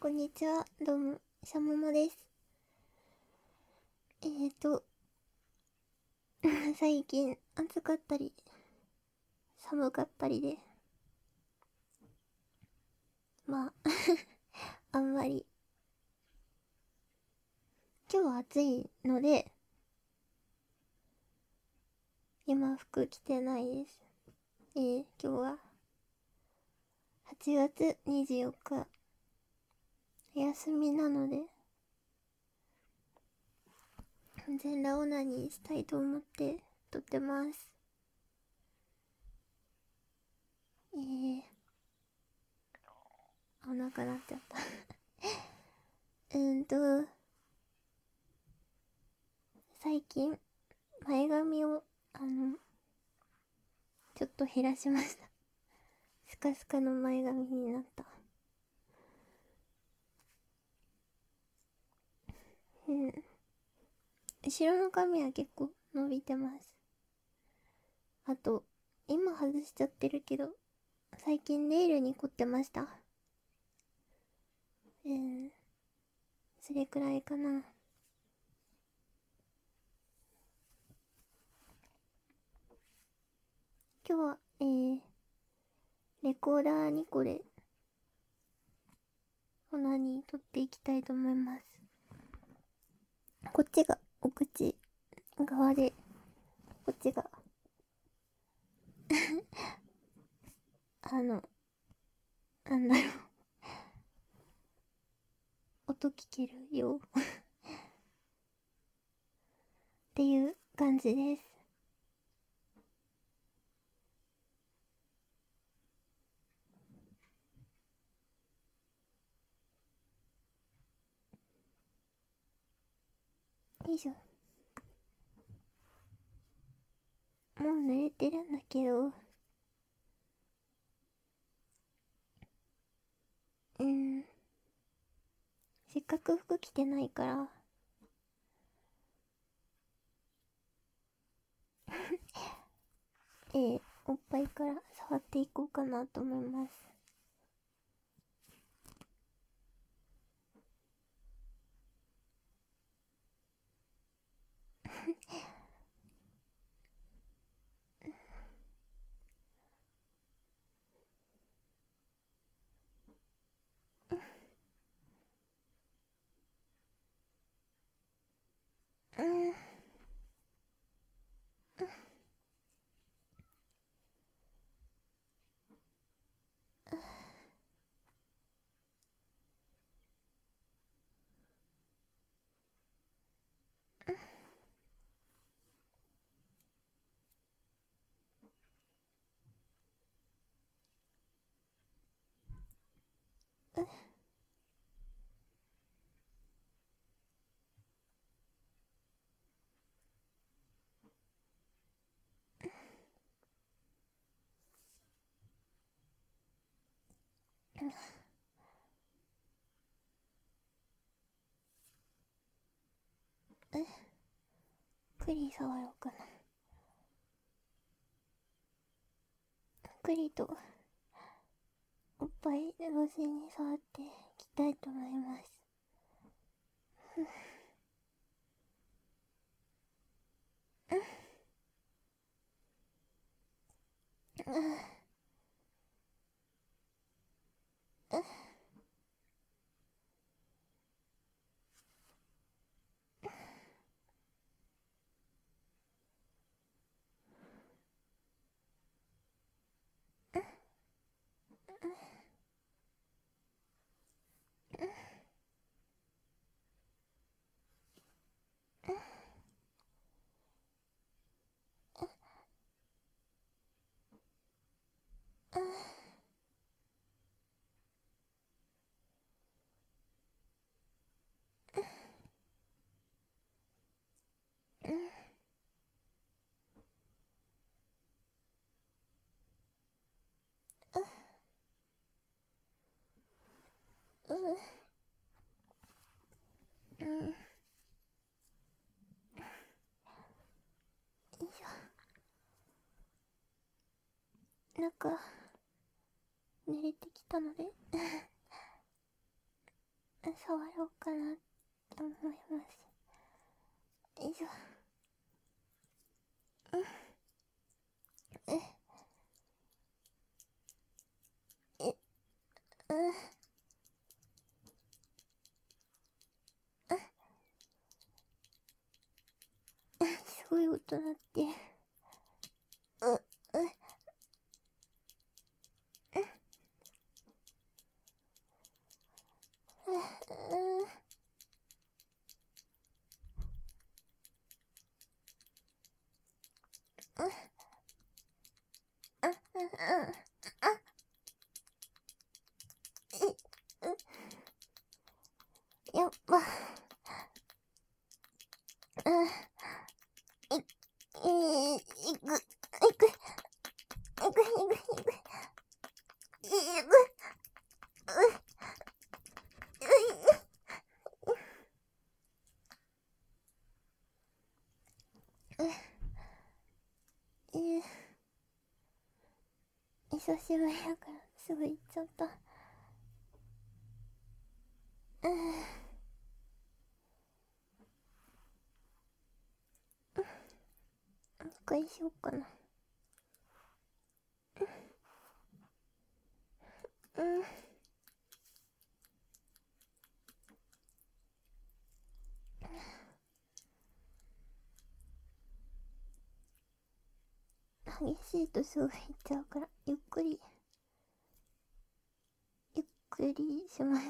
こんにちは、どうも、しゃももです。えーと、最近暑かったり、寒かったりで、まあ、あんまり、今日は暑いので、今服着てないです。今日は8月24日、休みなので、全裸オナニーしたいと思って撮ってます。お腹なっちゃった。最近、前髪を、ちょっと減らしました。スカスカの前髪になった。うん。後ろの髪は結構伸びてます。あと、今外しちゃってるけど、最近ネイルに凝ってました。うん。それくらいかな。今日は、レコーダーにこれ、オナニー撮っていきたいと思います。こっちがお口側で、こっちが、なんだろう、音聞けるよっていう感じです。よいしょ。もう濡れてるんだけど、せっかく服着てないからおっぱいから触っていこうかなと思います。うん。ゆっくり触ろうかな。ゆっくりとおっぱい同時に触っていきたいと思います。うん。よいしょ。なんか濡れてきたので触ろうかなと思います。よいしょ。すごい音鳴ってる。やっぱ、いく。久しぶりだからすぐ行っちゃった。一回しようかな。激しいとすぐ行っちゃうからゆっくりします。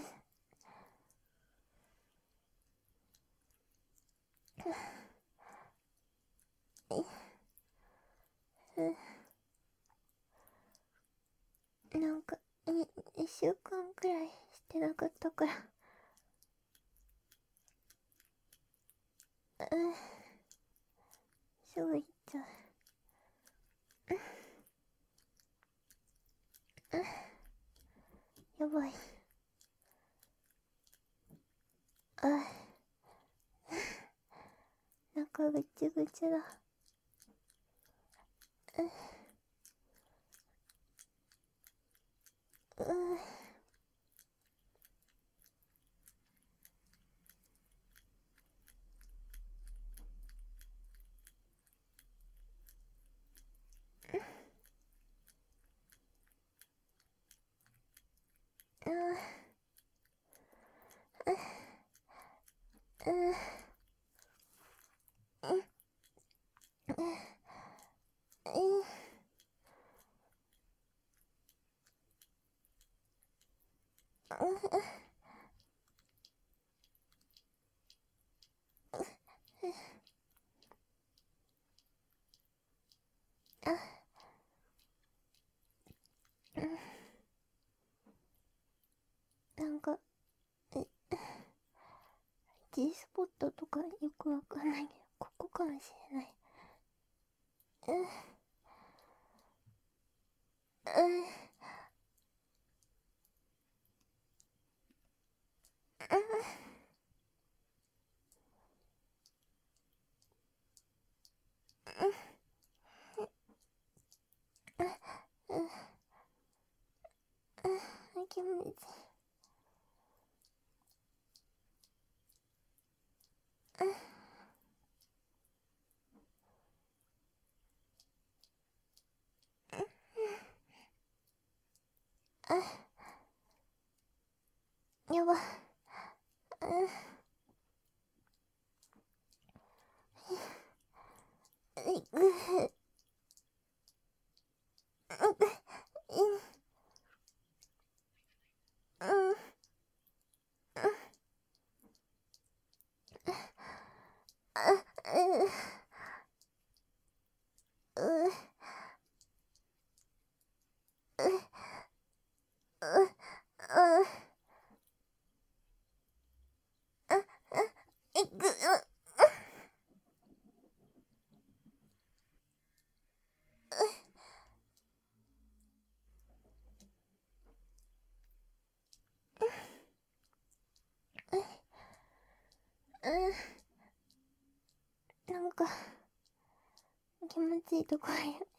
なんか1週間くらいしてなかったから、すぐ行っちゃう。やばい。中ぐちゅぐちゅだ。なんかG スポットとかよくわかんないけど、ここかもしれない。気持ちいい。やば。なんか気持ちいいとこある。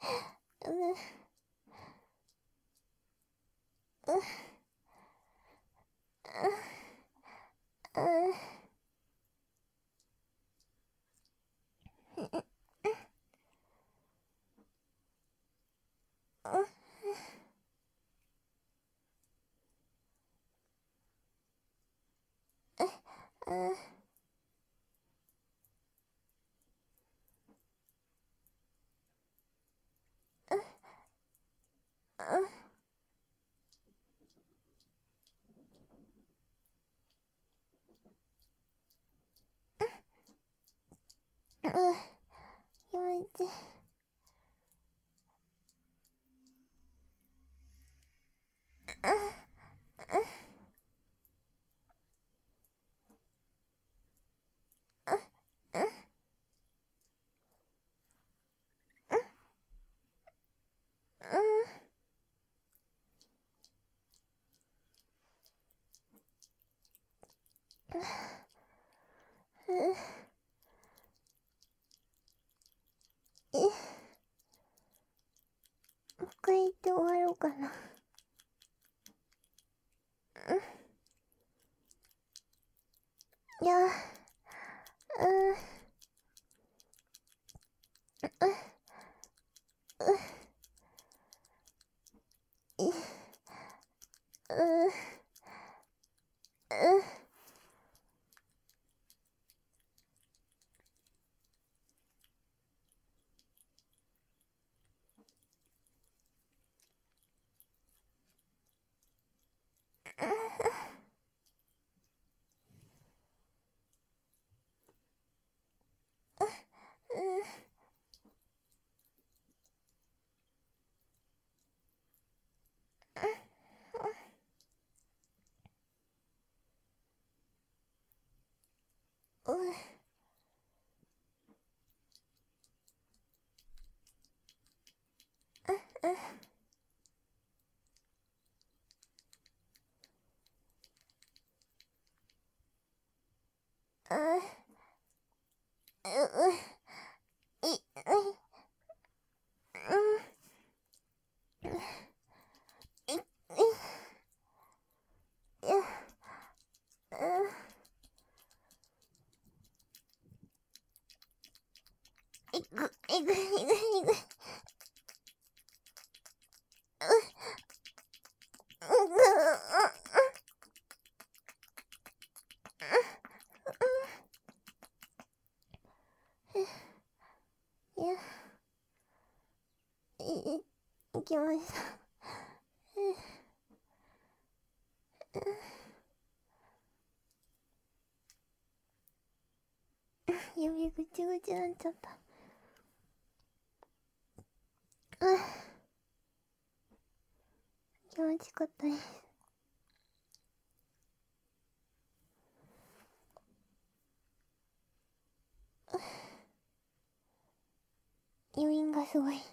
やめて。もう一回言って終わろうかな。いや、いく。いや、行きました。指ぐちぐちになっちゃった。気持ちよかったです。余韻がすごい。